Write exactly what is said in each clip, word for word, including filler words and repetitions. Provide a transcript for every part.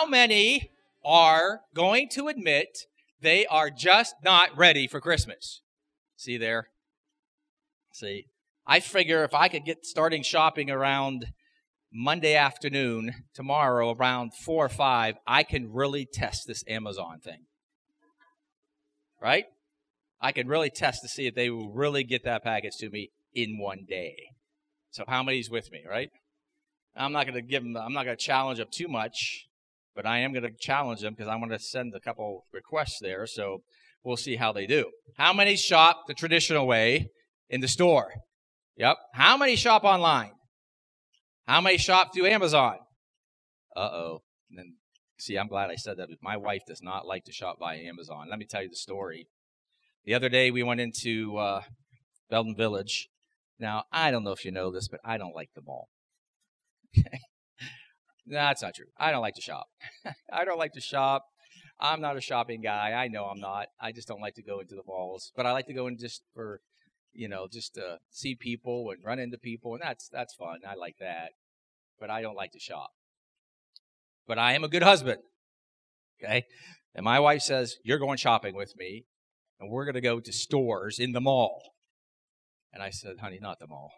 many are going to admit they are just not ready for Christmas? See there? See, I figure if I could get starting shopping around Monday afternoon, tomorrow around four or five, I can really test this Amazon thing. Right? I can really test to see if they will really get that package to me in one day. So how many's with me, right? I'm not going to give them, I'm not going to challenge them too much, but I am going to challenge them because I'm going to send a couple requests there, so we'll see how they do. How many shop the traditional way in the store? Yep. How many shop online? How many shop through Amazon? Uh-oh. And then, see, I'm glad I said that. My wife does not like to shop by Amazon. Let me tell you the story. The other day, we went into uh, Belden Village. Now, I don't know if you know this, but I don't like the mall. Okay? No, that's not true. I don't like to shop. I don't like to shop. I'm not a shopping guy. I know I'm not. I just don't like to go into the malls. But I like to go in just for, you know, just to see people and run into people. And that's that's fun. I like that. But I don't like to shop. But I am a good husband. Okay? And my wife says, you're going shopping with me. And we're going to go to stores in the mall. And I said, honey, not the mall.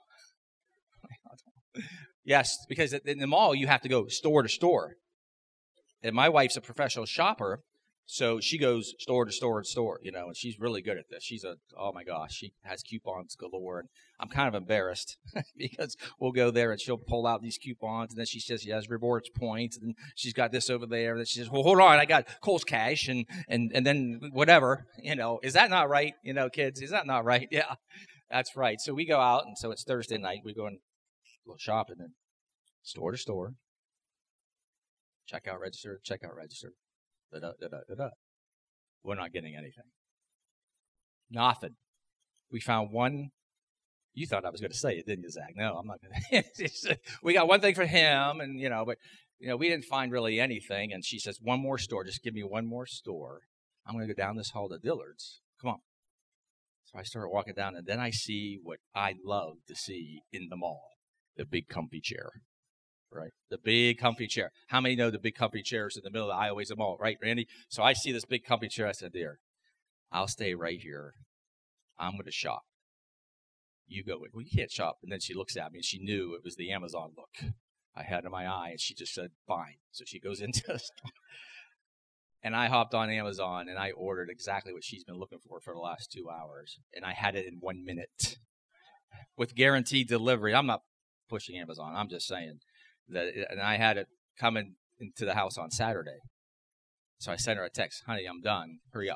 Yes, because in the mall, you have to go store to store. And my wife's a professional shopper, so she goes store to store to store, you know, and she's really good at this. She's a, oh my gosh, she has coupons galore. And I'm kind of embarrassed because we'll go there and she'll pull out these coupons, and then she says she has rewards points, and she's got this over there. And then she says, well, hold on, I got Kohl's Cash, and, and, and then whatever, you know. Is that not right? You know, kids, is that not right? Yeah, that's right. So we go out, and so it's Thursday night. We go and go shopping and store to store. Checkout register, checkout register. Da-da, da-da, da-da. We're not getting anything. Nothing. We found one. You thought I was going to say it, didn't you, Zach? No, I'm not going to. We got one thing for him, and, you know, but, you know, we didn't find really anything. And she says, one more store. Just give me one more store. I'm going to go down this hall to Dillard's. Come on. So I start walking down, and then I see what I love to see in the mall, the big comfy chair. Right? The big comfy chair. How many know the big comfy chairs in the middle of the aisleways of the mall? Right, Randy? So I see this big comfy chair. I said, dear, I'll stay right here. I'm going to shop. You go in. Well, you can't shop. And then she looks at me, and she knew it was the Amazon look I had in my eye, and she just said, fine. So she goes into the store. And I hopped on Amazon, and I ordered exactly what she's been looking for for the last two hours. And I had it in one minute with guaranteed delivery. I'm not pushing Amazon. I'm just saying. That, and I had it coming into the house on Saturday. So I sent her a text, honey, I'm done. Hurry up.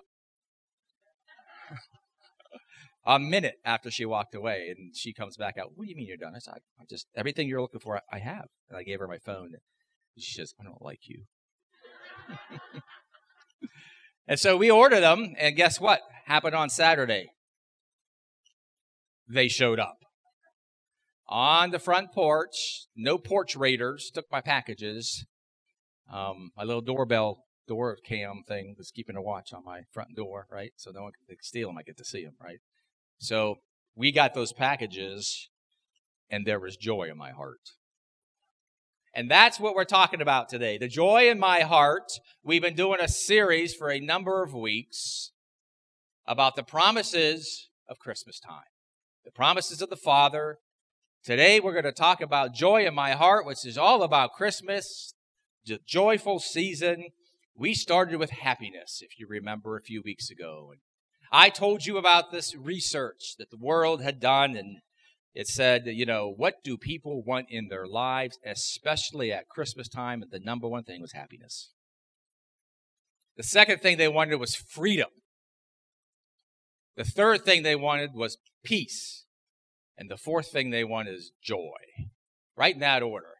A minute after she walked away, and she comes back out, what do you mean you're done? I said, I just, everything you're looking for, I have. And I gave her my phone. And she says, I don't like you. And so we ordered them, and guess what happened on Saturday? They showed up. On the front porch, no porch raiders took my packages. Um, my little doorbell door cam thing was keeping a watch on my front door, right? So no one could steal them. I get to see them, right? So we got those packages, and there was joy in my heart. And that's what we're talking about today. The joy in my heart. We've been doing a series for a number of weeks about the promises of Christmas time. The promises of the Father. Today we're going to talk about joy in my heart, which is all about Christmas, the joyful season. We started with happiness, if you remember, a few weeks ago. And I told you about this research that the world had done, and it said that, you know, what do people want in their lives, especially at Christmas time? And the number one thing was happiness. The second thing they wanted was freedom. The third thing they wanted was peace. And the fourth thing they want is joy. Right in that order.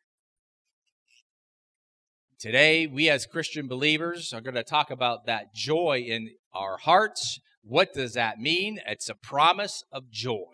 Today, we as Christian believers are going to talk about that joy in our hearts. What does that mean? It's a promise of joy.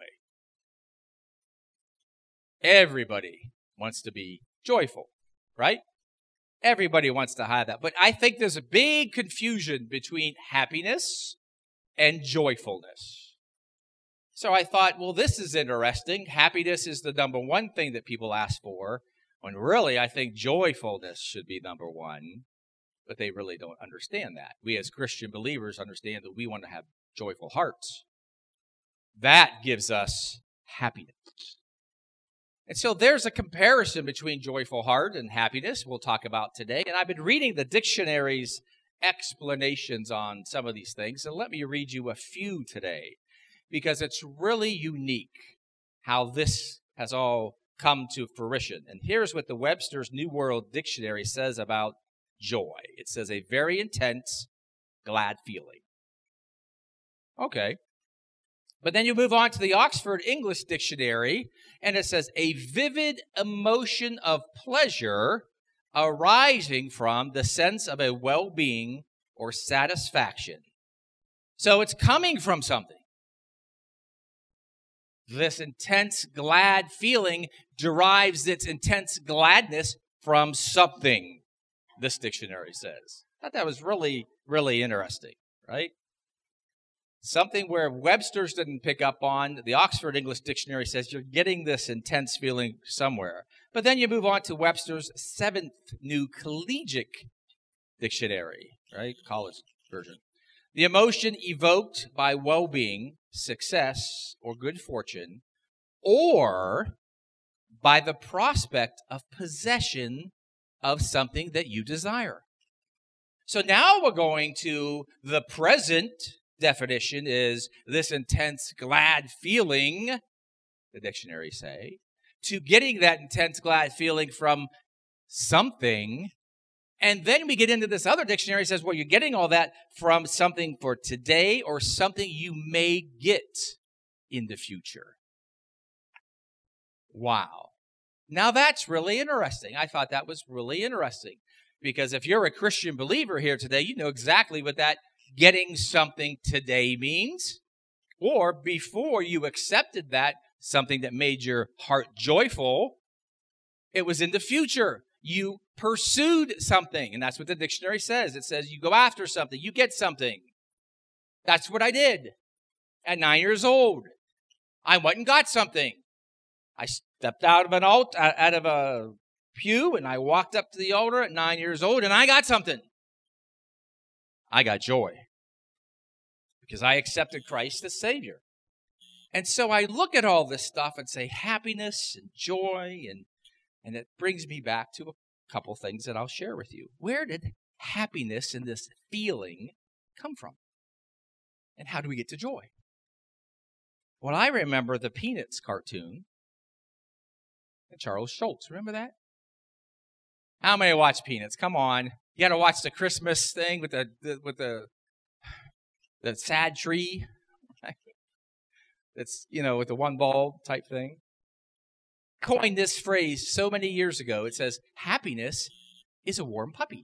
Everybody wants to be joyful, right? Everybody wants to have that. But I think there's a big confusion between happiness and joyfulness. So I thought, well, this is interesting. Happiness is the number one thing that people ask for, when really I think joyfulness should be number one. but they really don't understand that. We as Christian believers understand that we want to have joyful hearts. That gives us happiness. And so there's a comparison between joyful heart and happiness we'll talk about today. And I've been reading the dictionary's explanations on some of these things. And let me read you a few today, because it's really unique how this has all come to fruition. And here's what the Webster's New World Dictionary says about joy. It says a very intense, glad feeling. Okay. But then you move on to the Oxford English Dictionary, and it says a vivid emotion of pleasure arising from the sense of a well-being or satisfaction. So it's coming from something. This intense, glad feeling derives its intense gladness from something, this dictionary says. I thought that was really, really interesting, right? Something where Webster's didn't pick up on, the Oxford English Dictionary says you're getting this intense feeling somewhere. But then you move on to Webster's Seventh New Collegiate Dictionary, right? College version. The emotion evoked by well-being, success, or good fortune, or by the prospect of possession of something that you desire. So now we're going to the present definition is this intense, glad feeling, the dictionary say, to getting that intense, glad feeling from something. And then we get into this other dictionary that says, well, you're getting all that from something for today or something you may get in the future. Wow. Now that's really interesting. I thought that was really interesting, because if you're a Christian believer here today, you know exactly what that getting something today means. Or before you accepted that, something that made your heart joyful, it was in the future. You pursued something, and that's what the dictionary says. It says you go after something, you get something. That's what I did at nine years old. I went and got something. I stepped out of an alt, out of a pew, and I walked up to the altar at nine years old, and I got something. I got joy because I accepted Christ as Savior. And so I look at all this stuff and say happiness and joy, and, and it brings me back to a couple things that I'll share with you. Where did happiness and this feeling come from? And how do we get to joy? Well, I remember the Peanuts cartoon and Charles Schulz. Remember that? How many watch Peanuts? Come on. You got to watch the Christmas thing with the, the with the the sad tree. That's, you know, with the one bulb type thing. Coined this phrase so many years ago. It says, happiness is a warm puppy.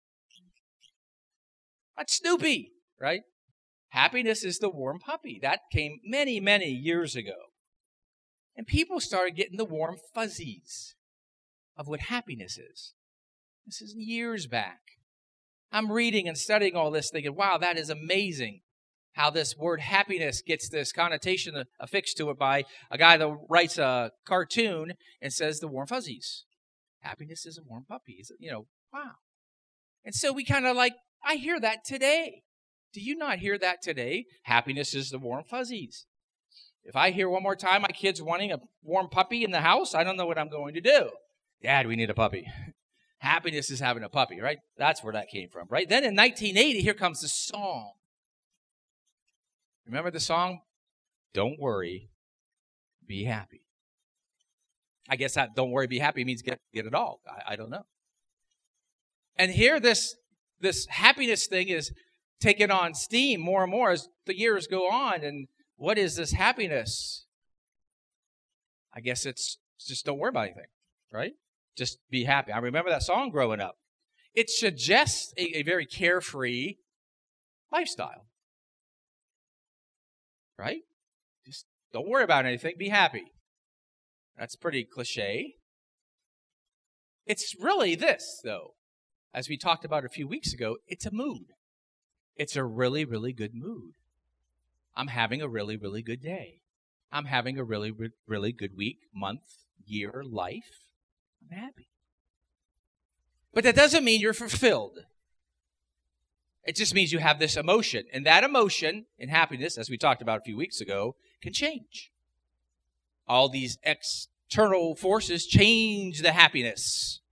That's Snoopy, right? Happiness is the warm puppy. That came many, many years ago. And people started getting the warm fuzzies of what happiness is. This is years back. I'm reading and studying all this thinking, wow, that is amazing how this word happiness gets this connotation affixed to it by a guy that writes a cartoon and says the warm fuzzies. Happiness is a warm puppy. You know, wow. And so we kind of like, I hear that today. Do you not hear that today? Happiness is the warm fuzzies. If I hear one more time my kid's wanting a warm puppy in the house, I don't know what I'm going to do. Dad, we need a puppy. Happiness is having a puppy, right? That's where that came from, right? Then in nineteen eighty, here comes the song. Remember the song? Don't worry, be happy. I guess that don't worry, be happy means get, get it all. I, I don't know. And here this, this happiness thing is taking on steam more and more as the years go on. And what is this happiness? I guess it's just don't worry about anything, right? Just be happy. I remember that song growing up. It suggests a, a very carefree lifestyle. Right? Just don't worry about anything. Be happy. That's pretty cliche. It's really this, though. As we talked about a few weeks ago, it's a mood. It's a really, really good mood. I'm having a really, really good day. I'm having a really, really good week, month, year, life. I'm happy. But that doesn't mean you're fulfilled. It just means you have this emotion. And that emotion and happiness, as we talked about a few weeks ago, can change. All these external forces change the happiness.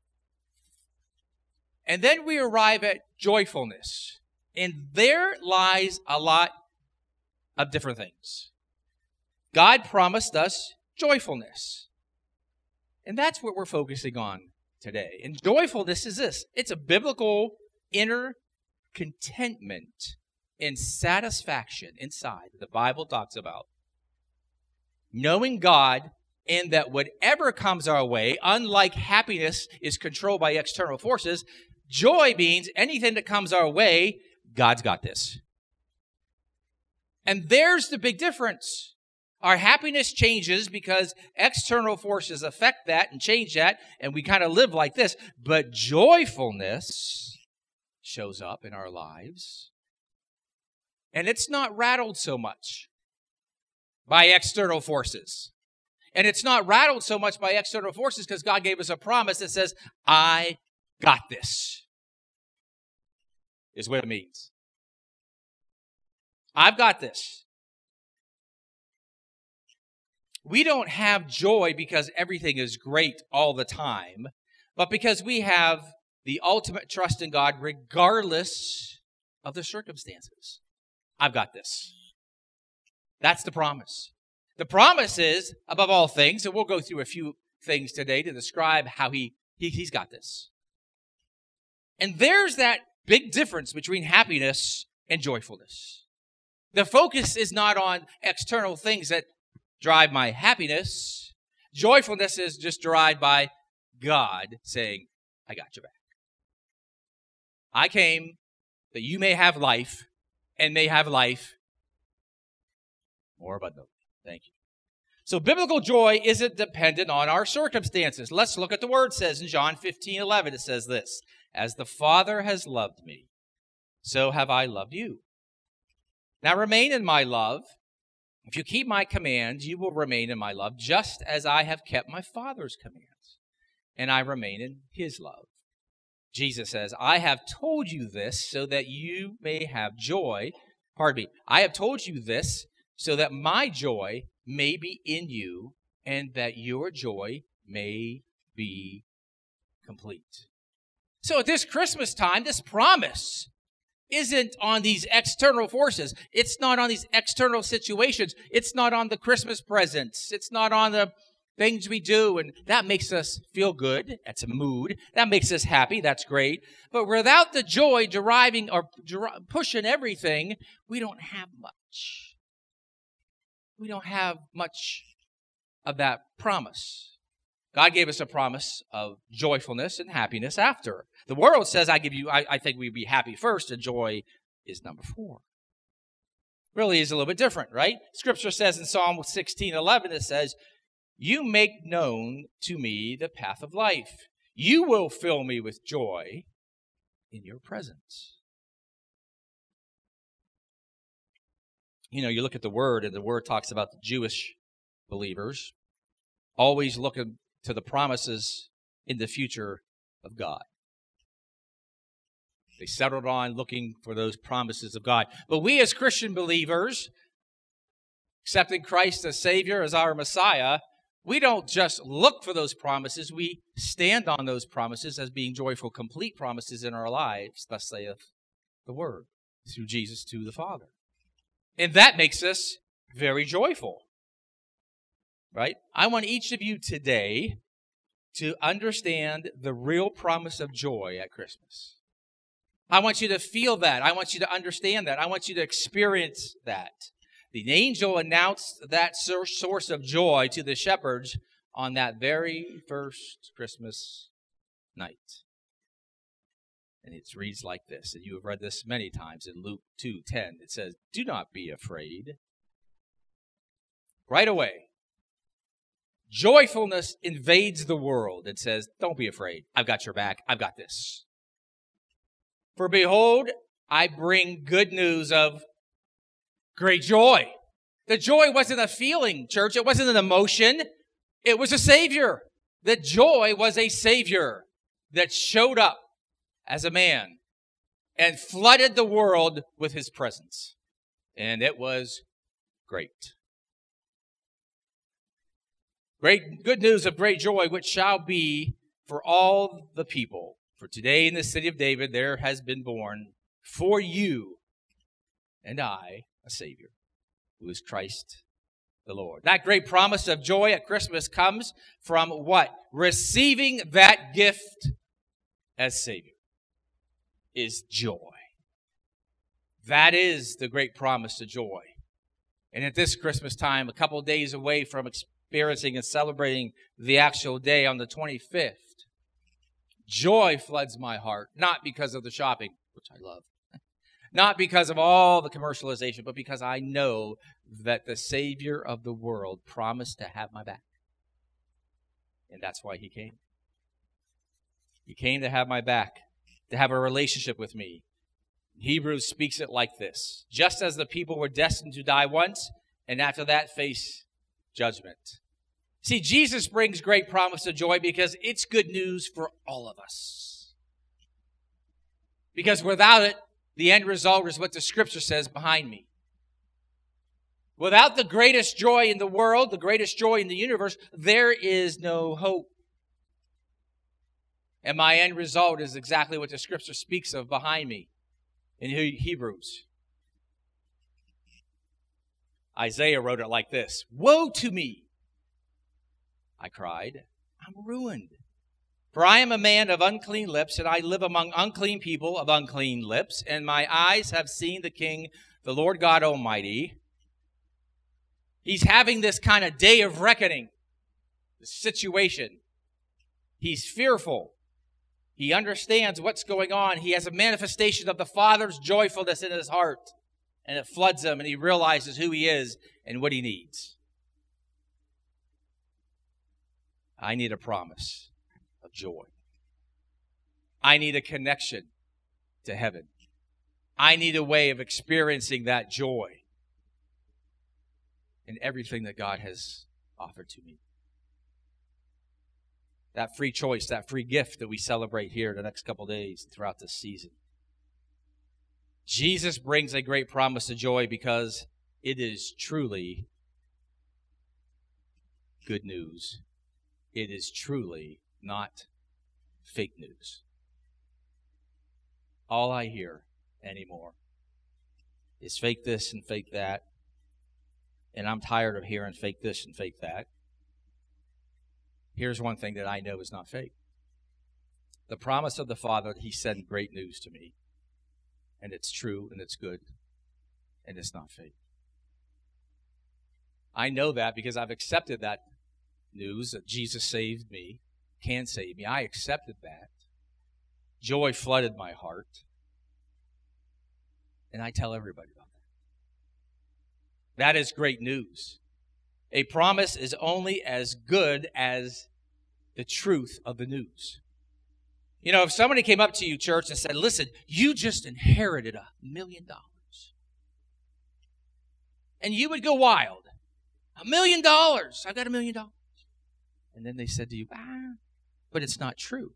And then we arrive at joyfulness. And there lies a lot of different things. God promised us joyfulness. And that's what we're focusing on today. And joyfulness is this. It's a biblical inner contentment and satisfaction inside that the Bible talks about. Knowing God and that whatever comes our way, unlike happiness is controlled by external forces, joy means anything that comes our way, God's got this. And there's the big difference. Our happiness changes because external forces affect that and change that, and we kind of live like this. But joyfulness shows up in our lives, and it's not rattled so much by external forces. And it's not rattled so much by external forces because God gave us a promise that says, I got this, is what it means. I've got this. We don't have joy because everything is great all the time, but because we have the ultimate trust in God regardless of the circumstances. I've got this. That's the promise. The promise is, above all things, and we'll go through a few things today to describe how he, he he's got this. And there's that big difference between happiness and joyfulness. The focus is not on external things that drive my happiness. Joyfulness is just derived by God saying, I got your back. I came that you may have life and may have life more abundantly. Thank you. So biblical joy isn't dependent on our circumstances. Let's look at the word says in John fifteen eleven. It says this, as the Father has loved me, so have I loved you. Now remain in my love. If you keep my commands, you will remain in my love, just as I have kept my Father's commands, and I remain in his love. Jesus says, I have told you this so that you may have joy. Pardon me. I have told you this so that my joy may be in you and that your joy may be complete. So at this Christmas time, this promise isn't on these external forces. It's not on these external situations. It's not on the Christmas presents. It's not on the things we do, and that makes us feel good. That's a mood. That makes us happy. That's great. But without the joy deriving or der- pushing everything, we don't have much. We don't have much of that promise. God gave us a promise of joyfulness and happiness after. The world says, I give you, I, I think we'd be happy first, and joy is number four. Really is a little bit different, right? Scripture says in Psalm sixteen eleven, it says, you make known to me the path of life. You will fill me with joy in your presence. You know, you look at the word, and the word talks about the Jewish believers always looking to the promises in the future of God. They settled on looking for those promises of God. But we as Christian believers, accepting Christ as Savior, as our Messiah, we don't just look for those promises. We stand on those promises as being joyful, complete promises in our lives, thus saith the Word, through Jesus to the Father. And that makes us very joyful, right? I want each of you today to understand the real promise of joy at Christmas. I want you to feel that. I want you to understand that. I want you to experience that. The angel announced that source of joy to the shepherds on that very first Christmas night. And it reads like this, and you have read this many times in Luke two ten. It says, do not be afraid. Right away, joyfulness invades the world. It says, don't be afraid. I've got your back. I've got this. For behold, I bring good news of great joy. The joy wasn't a feeling, church. It wasn't an emotion. It was a Savior. The joy was a Savior that showed up as a man and flooded the world with his presence. And it was great. Great good news of great joy, which shall be for all the people. For today in the city of David there has been born for you and I a Savior, who is Christ the Lord. That great promise of joy at Christmas comes from what? Receiving that gift as Savior is joy. That is the great promise of joy. And at this Christmas time, a couple days away from experiencing and celebrating the actual day on the twenty-fifth, joy floods my heart, not because of the shopping, which I love, not because of all the commercialization, but because I know that the Savior of the world promised to have my back. And that's why he came. He came to have my back, to have a relationship with me. Hebrews speaks it like this: just as the people were destined to die once, and after that face judgment. See, Jesus brings great promise of joy because it's good news for all of us. Because without it, the end result is what the Scripture says behind me. Without the greatest joy in the world, the greatest joy in the universe, there is no hope. And my end result is exactly what the Scripture speaks of behind me in Hebrews. Isaiah wrote it like this: woe to me, I cried, I'm ruined. For I am a man of unclean lips, and I live among unclean people of unclean lips, and my eyes have seen the King, the Lord God Almighty. He's having this kind of day of reckoning, this situation. He's fearful. He understands what's going on. He has a manifestation of the Father's joyfulness in his heart, and it floods him, and he realizes who he is and what he needs. I need a promise of joy. I need a connection to heaven. I need a way of experiencing that joy in everything that God has offered to me. That free choice, that free gift that we celebrate here the next couple days throughout this season. Jesus brings a great promise of joy because it is truly good news. It is truly not fake news. All I hear anymore is fake this and fake that. And I'm tired of hearing fake this and fake that. Here's one thing that I know is not fake. The promise of the Father, he sent great news to me. And it's true, and it's good, and it's not fake. I know that because I've accepted that news that Jesus saved me, can save me. I accepted that. Joy flooded my heart. And I tell everybody about that. That is great news. A promise is only as good as the truth of the news. You know, if somebody came up to you, church, and said, listen, you just inherited a million dollars. And you would go wild. A million dollars. I got a million dollars. And then they said to you, ah, but it's not true.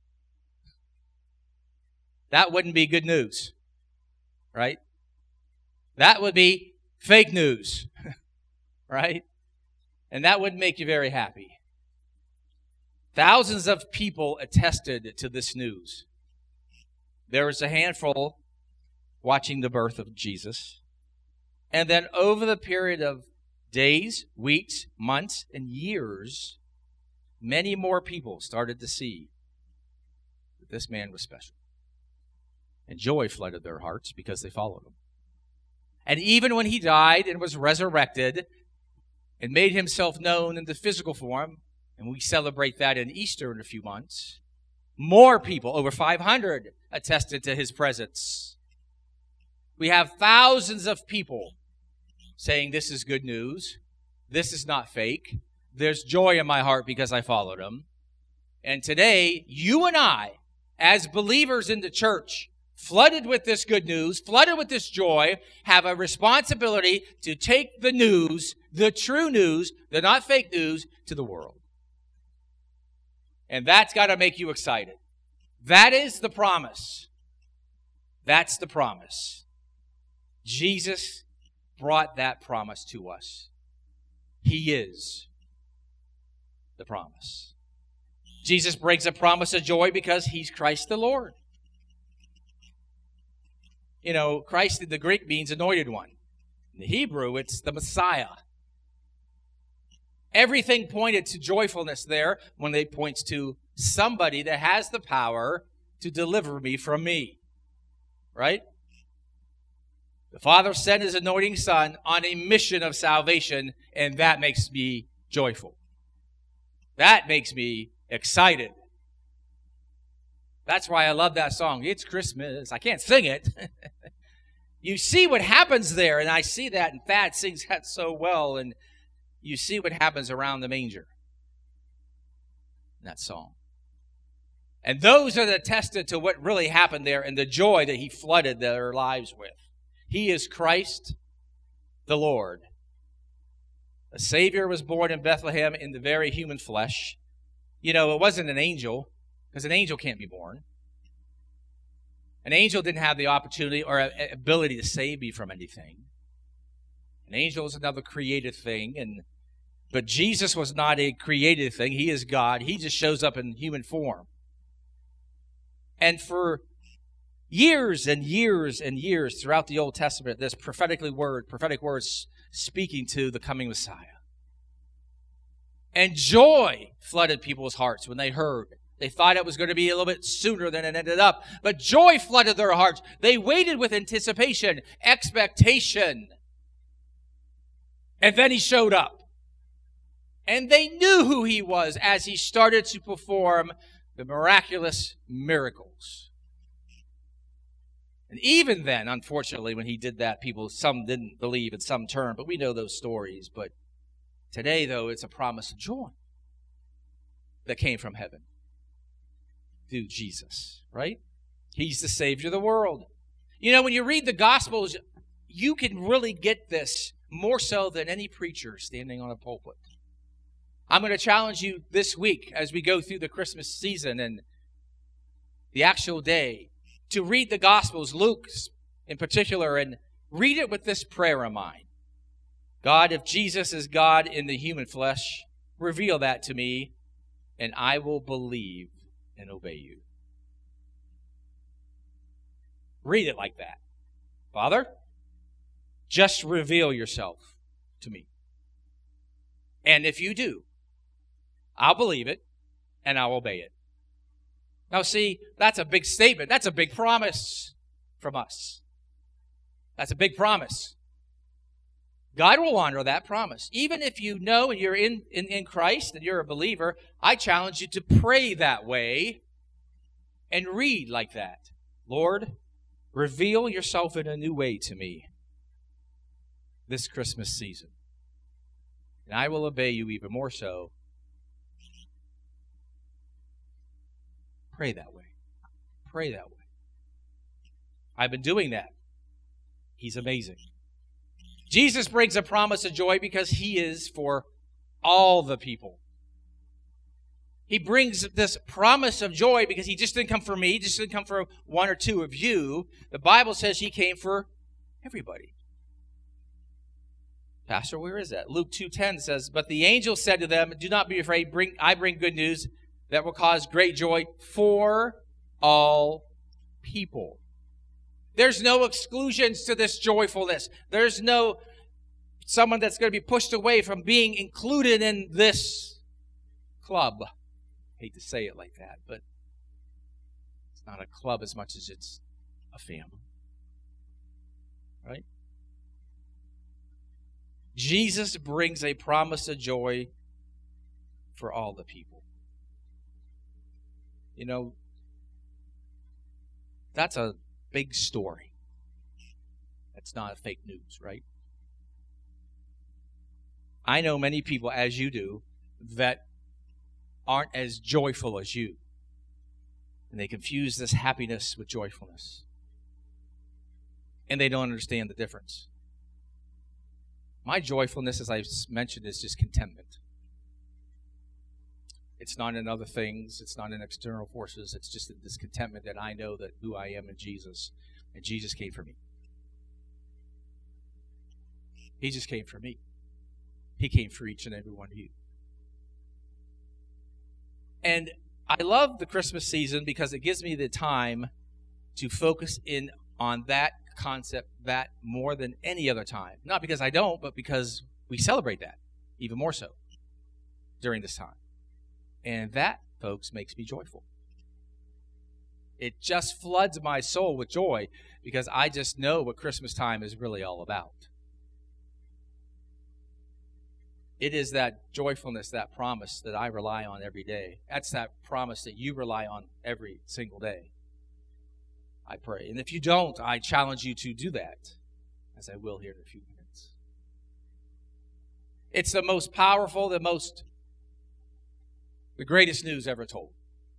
That wouldn't be good news, right? That would be fake news, right? And that wouldn't make you very happy. Thousands of people attested to this news. There was a handful watching the birth of Jesus. And then over the period of days, weeks, months, and years, many more people started to see that this man was special. And joy flooded their hearts because they followed him. And even when he died and was resurrected and made himself known in the physical form, and we celebrate that in Easter in a few months, more people, over five hundred, attested to his presence. We have thousands of people saying this is good news. This is not fake. There's joy in my heart because I followed him. And today, you and I, as believers in the church, flooded with this good news, flooded with this joy, have a responsibility to take the news, the true news, the not fake news, to the world. And that's got to make you excited. That is the promise. That's the promise. Jesus brought that promise to us. He is the promise. Jesus brings a promise of joy because he's Christ the Lord. You know, Christ in the Greek means anointed one. In the Hebrew, it's the Messiah. Everything pointed to joyfulness there when it points to somebody that has the power to deliver me from me. Right? The Father sent his anointing Son on a mission of salvation, and that makes me joyful. That makes me excited. That's why I love that song. It's Christmas. I can't sing it. You see what happens there, and I see that, and Thad sings that so well, and you see what happens around the manger in that song. And those are attested to what really happened there and the joy that he flooded their lives with. He is Christ the Lord. A Savior was born in Bethlehem in the very human flesh. You know, it wasn't an angel, because an angel can't be born. An angel didn't have the opportunity or ability to save me from anything. An angel is another created thing, and but Jesus was not a created thing. He is God. He just shows up in human form. And for years and years and years throughout the Old Testament, this prophetically word, prophetic words speaking to the coming Messiah. And joy flooded people's hearts when they heard. They thought it was going to be a little bit sooner than it ended up. But joy flooded their hearts. They waited with anticipation, expectation. And then he showed up. And they knew who he was as he started to perform the miraculous miracles. And even then, unfortunately, when he did that, people, some didn't believe and some turned. But we know those stories. But today, though, it's a promise of joy that came from heaven through Jesus, right? He's the Savior of the world. You know, when you read the Gospels, you can really get this more so than any preacher standing on a pulpit. I'm going to challenge you this week as we go through the Christmas season and the actual day to read the Gospels, Luke in particular, and read it with this prayer in mind. God, if Jesus is God in the human flesh, reveal that to me, and I will believe and obey you. Read it like that. Father, just reveal yourself to me. And if you do, I'll believe it and I'll obey it. Now see, that's a big statement. That's a big promise from us. That's a big promise. God will honor that promise. Even if you know and you're in, in, in Christ and you're a believer, I challenge you to pray that way and read like that. Lord, reveal yourself in a new way to me this Christmas season. And I will obey you even more so. Pray that way. Pray that way. I've been doing that. He's amazing. Jesus brings a promise of joy because he is for all the people. He brings this promise of joy because he just didn't come for me, he just didn't come for one or two of you. The Bible says he came for everybody. Pastor, where is that? Luke two ten says, but the angel said to them, do not be afraid, bring I bring good news that will cause great joy for all people. There's no exclusions to this joyfulness. There's no someone that's going to be pushed away from being included in this club. I hate to say it like that, but it's not a club as much as it's a family. Right? Jesus brings a promise of joy for all the people. You know, that's a big story. That's not fake news, right? I know many people, as you do, that aren't as joyful as you. And they confuse this happiness with joyfulness. And they don't understand the difference. My joyfulness, as I've mentioned, is just contentment. It's not in other things. It's not in external forces. It's just this contentment that I know that who I am in Jesus. And Jesus came for me. He just came for me. He came for each and every one of you. And I love the Christmas season because it gives me the time to focus in on that concept that more than any other time. Not because I don't, but because we celebrate that even more so during this time. And that, folks, makes me joyful. It just floods my soul with joy because I just know what Christmas time is really all about. It is that joyfulness, that promise that I rely on every day. That's that promise that you rely on every single day. I pray. And if you don't, I challenge you to do that, as I will here in a few minutes. It's the most powerful, the most, the greatest news ever told.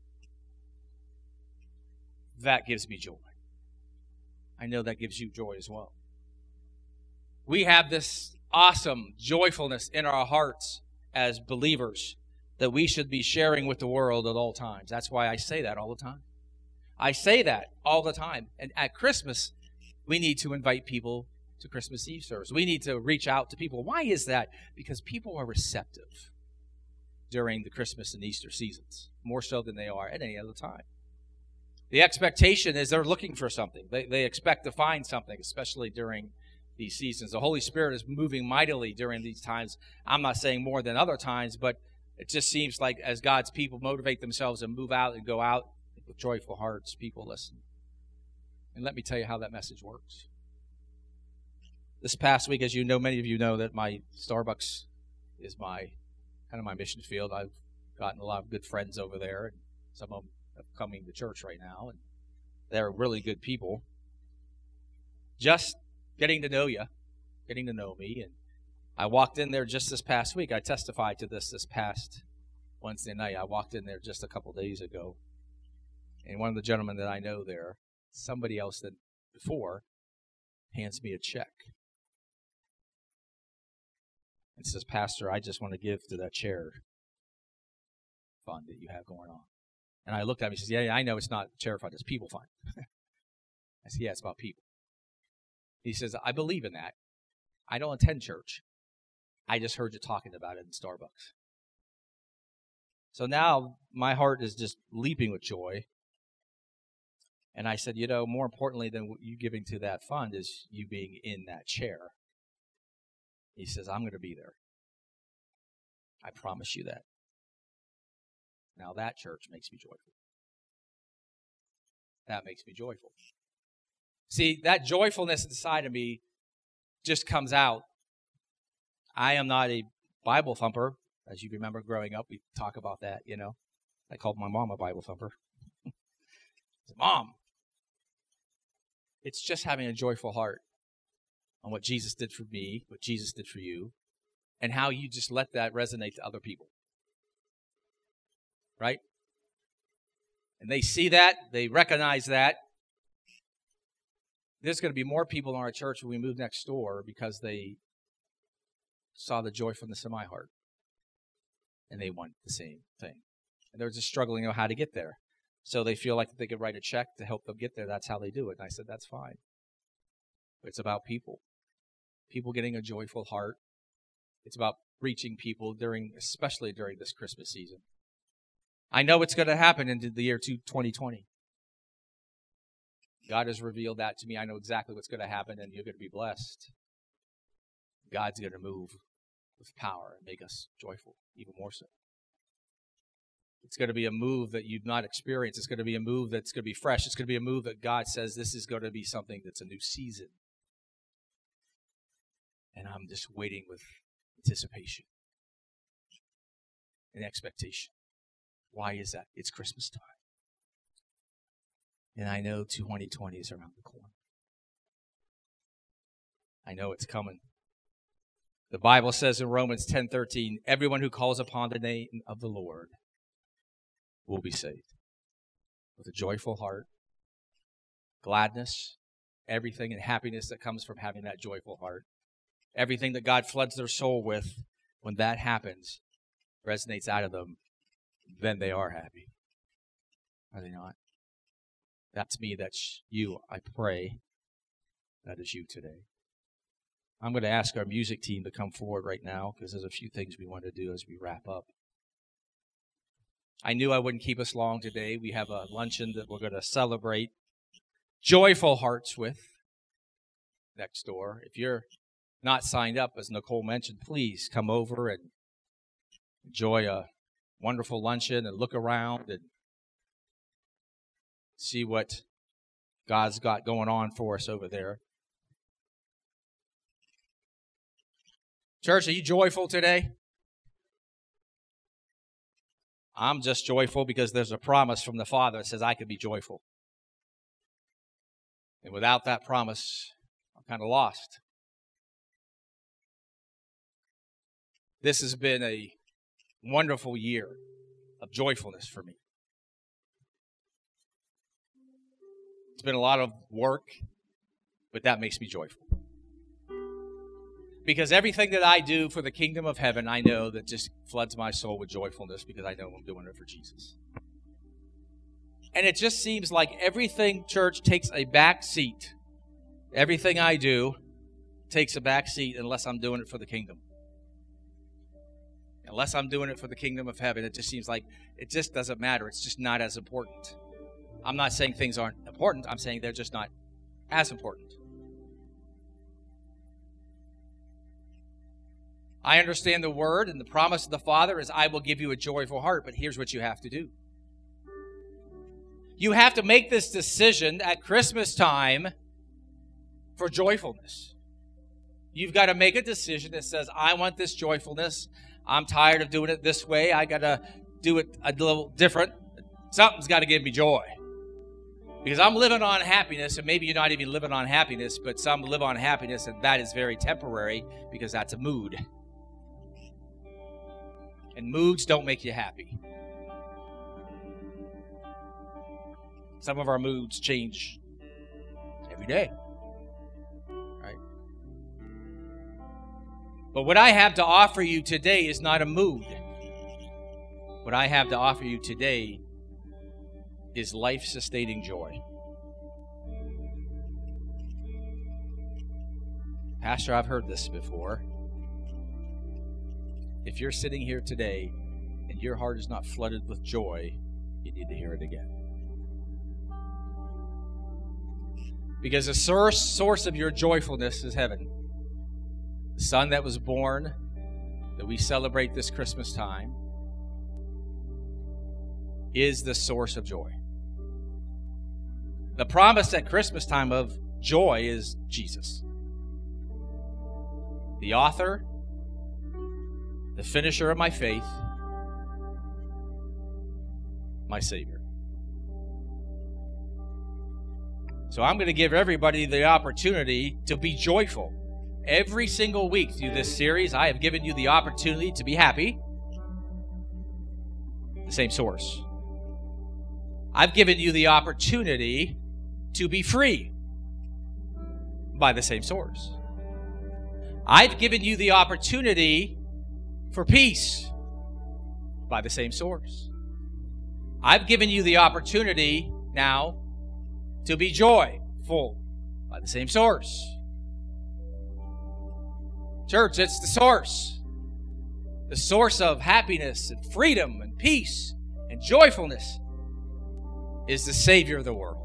That gives me joy. I know that gives you joy as well. We have this awesome joyfulness in our hearts as believers that we should be sharing with the world at all times. That's why I say that all the time. I say that all the time. And at Christmas, we need to invite people to Christmas Eve service. We need to reach out to people. Why is that? Because people are receptive during the Christmas and Easter seasons, more so than they are at any other time. The expectation is they're looking for something. They, they expect to find something, especially during these seasons. The Holy Spirit is moving mightily during these times. I'm not saying more than other times, but it just seems like as God's people motivate themselves and move out and go out with joyful hearts, people listen. And let me tell you how that message works. This past week, as you know, many of you know that my Starbucks is my kind of my mission field. I've gotten a lot of good friends over there, and some of them are coming to church right now, and they're really good people. Just getting to know you, getting to know me, and I walked in there just this past week. I testified to this this past Wednesday night. I walked in there just a couple days ago, and one of the gentlemen that I know there, somebody else than before, hands me a check. It says, "Pastor, I just want to give to that chair fund that you have going on." And I looked at him, he says, yeah, yeah, I know it's not chair fund, it's people fund. I said, yeah, it's about people. He says, I believe in that. I don't attend church. I just heard you talking about it in Starbucks. So now my heart is just leaping with joy. And I said, you know, more importantly than you giving to that fund is you being in that chair. He says, I'm going to be there. I promise you that. Now that, church, makes me joyful. That makes me joyful. See, that joyfulness inside of me just comes out. I am not a Bible thumper. As you remember growing up, we talk about that, you know. I called my mom a Bible thumper. I said, Mom, it's just having a joyful heart on what Jesus did for me, what Jesus did for you, and how you just let that resonate to other people. Right? And they see that, they recognize that. There's going to be more people in our church when we move next door because they saw the joyfulness in my heart. And they want the same thing. And they're just struggling on how to get there. So they feel like they could write a check to help them get there. That's how they do it. And I said, that's fine. But it's about people. People getting a joyful heart. It's about reaching people during, especially during this Christmas season. I know it's going to happen into the year twenty twenty. God has revealed that to me. I know exactly what's going to happen, and you're going to be blessed. God's going to move with power and make us joyful, even more so. It's going to be a move that you've not experienced. It's going to be a move that's going to be fresh. It's going to be a move that God says this is going to be something that's a new season. And I'm just waiting with anticipation and expectation. Why is that? It's Christmas time. And I know twenty twenty is around the corner. I know it's coming. The Bible says in Romans ten thirteen, everyone who calls upon the name of the Lord will be saved. With a joyful heart, gladness, everything and happiness that comes from having that joyful heart. Everything that God floods their soul with, when that happens, resonates out of them, then they are happy. Are they not? That's me, that's you. I pray that is you today. I'm going to ask our music team to come forward right now because there's a few things we want to do as we wrap up. I knew I wouldn't keep us long today. We have a luncheon that we're going to celebrate Joyful Hearts with next door. If you're not signed up, as Nicole mentioned, please come over and enjoy a wonderful luncheon and look around and see what God's got going on for us over there. Church, are you joyful today? I'm just joyful because there's a promise from the Father that says I can be joyful. And without that promise, I'm kind of lost. This has been a wonderful year of joyfulness for me. It's been a lot of work, but that makes me joyful. Because everything that I do for the kingdom of heaven, I know that just floods my soul with joyfulness because I know I'm doing it for Jesus. And it just seems like everything, church, takes a back seat. Everything I do takes a back seat unless I'm doing it for the kingdom. Unless I'm doing it for the kingdom of heaven, it just seems like it just doesn't matter. It's just not as important. I'm not saying things aren't important. I'm saying they're just not as important. I understand the word and the promise of the Father is I will give you a joyful heart, but here's what you have to do. You have to make this decision at Christmas time for joyfulness. You've got to make a decision that says, I want this joyfulness. I'm tired of doing it this way. I got to do it a little different. Something's got to give me joy. Because I'm living on happiness, and maybe you're not even living on happiness, but some live on happiness, and that is very temporary because that's a mood. And moods don't make you happy. Some of our moods change every day. Right? But what I have to offer you today is not a mood. What I have to offer you today is life-sustaining joy. Pastor, I've heard this before. If you're sitting here today and your heart is not flooded with joy, you need to hear it again. Because the source, source of your joyfulness is heaven. The Son that was born, that we celebrate this Christmas time, is the source of joy. The promise at Christmas time of joy is Jesus. The author, the finisher of my faith, my Savior. So I'm going to give everybody the opportunity to be joyful. Every single week through this series, I have given you the opportunity to be happy. The same source. I've given you the opportunity to be free by the same source. I've given you the opportunity for peace by the same source. I've given you the opportunity now to be joyful by the same source. Church, it's the source. The source of happiness and freedom and peace and joyfulness is the Savior of the world.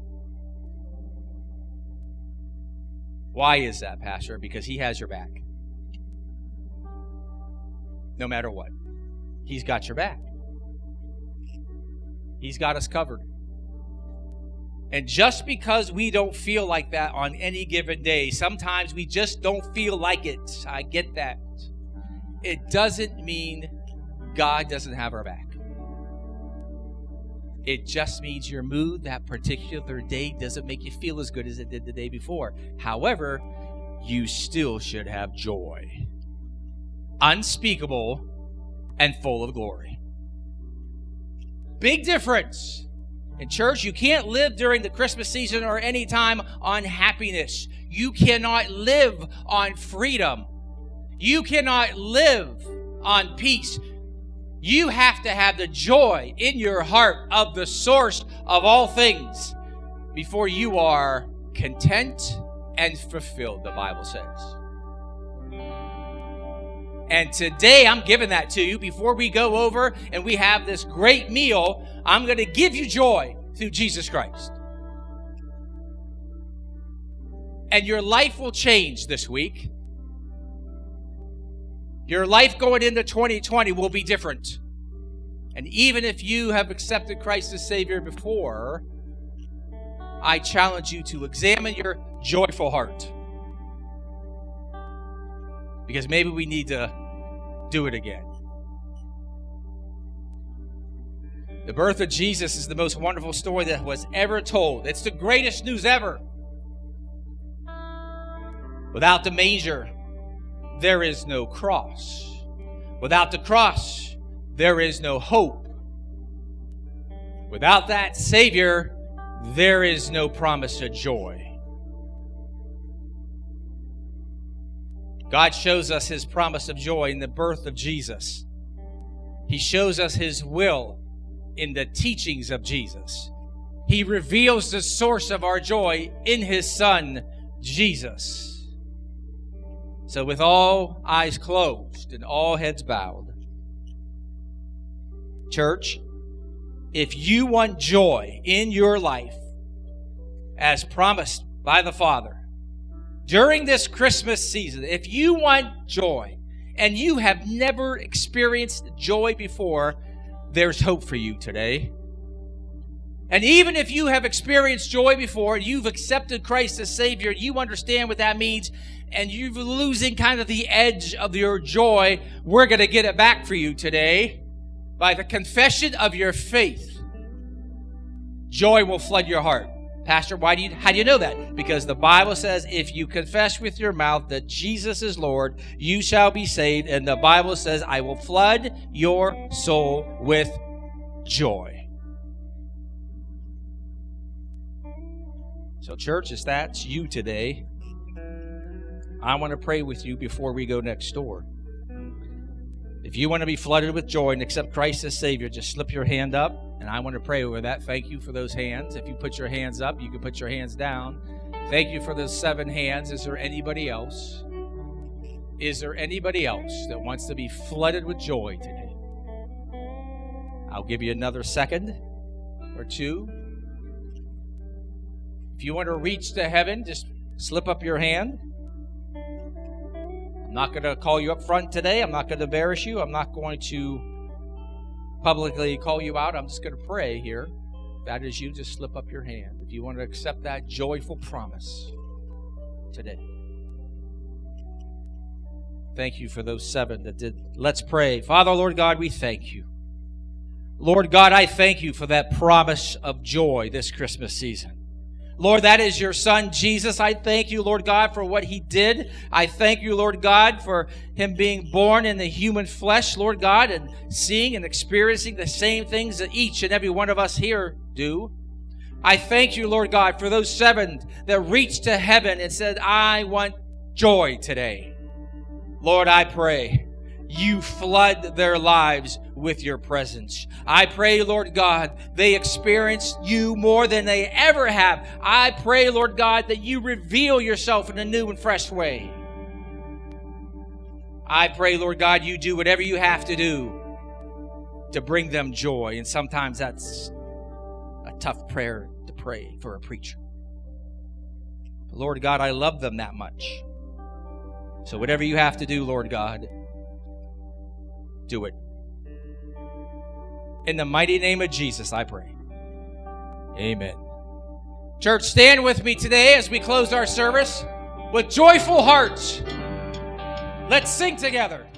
Why is that, Pastor? Because He has your back. No matter what. He's got your back. He's got us covered. And just because we don't feel like that on any given day, sometimes we just don't feel like it. I get that. It doesn't mean God doesn't have our back. It just means your mood that particular day doesn't make you feel as good as it did the day before. However, you still should have joy. Unspeakable and full of glory. Big difference. In church, you can't live during the Christmas season or any time on happiness. You cannot live on freedom. You cannot live on peace. You have to have the joy in your heart of the source of all things. before you are content and fulfilled, the Bible says. And today I'm giving that to you. Before we go over and we have this great meal, I'm going to give you joy through Jesus Christ. And your life will change this week. Your life going into twenty twenty will be different. And even if you have accepted Christ as Savior before, I challenge you to examine your joyful heart. Because maybe we need to do it again. The birth of Jesus is the most wonderful story that was ever told. It's the greatest news ever. Without the manger, there is no cross. Without the cross, there is no hope. Without that Savior, there is no promise of joy. God shows us His promise of joy in the birth of Jesus. He shows us His will in the teachings of Jesus. He reveals the source of our joy in His Son, Jesus. So with all eyes closed and all heads bowed, church, if you want joy in your life as promised by the Father, during this Christmas season, if you want joy and you have never experienced joy before, there's hope for you today. And even if you have experienced joy before and you've accepted Christ as Savior, you understand what that means, and you're losing kind of the edge of your joy, we're going to get it back for you today by the confession of your faith. Joy will flood your heart. Pastor, why do you, how do you know that? Because the Bible says if you confess with your mouth that Jesus is Lord, you shall be saved. And the Bible says, I will flood your soul with joy. So church, if that's you today, I want to pray with you before we go next door. If you want to be flooded with joy and accept Christ as Savior, just slip your hand up, and I want to pray over that. Thank you for those hands. If you put your hands up, you can put your hands down. Thank you for those seven hands. Is there anybody else? Is there anybody else that wants to be flooded with joy today? I'll give you another second or two. If you want to reach to heaven, just slip up your hand. I'm not going to call you up front today. I'm not going to embarrass you. I'm not going to publicly call you out. I'm just going to pray here. If that is you, just slip up your hand. If you want to accept that joyful promise today. Thank you for those seven that did. Let's pray. Father, Lord God, we thank you. Lord God, I thank you for that promise of joy this Christmas season. Lord, that is your Son, Jesus. I thank you, Lord God, for what He did. I thank you, Lord God, for Him being born in the human flesh, Lord God, and seeing and experiencing the same things that each and every one of us here do. I thank you, Lord God, for those seven that reached to heaven and said, I want joy today. Lord, I pray you flood their lives with your presence. I pray, Lord God, they experience you more than they ever have. I pray, Lord God, that you reveal yourself in a new and fresh way. I pray, Lord God, you do whatever you have to do to bring them joy. And sometimes that's a tough prayer to pray for a preacher. But Lord God, I love them that much. So whatever you have to do, Lord God, do it. In the mighty name of Jesus, I pray. Amen. Church, stand with me today as we close our service with joyful hearts. Let's sing together.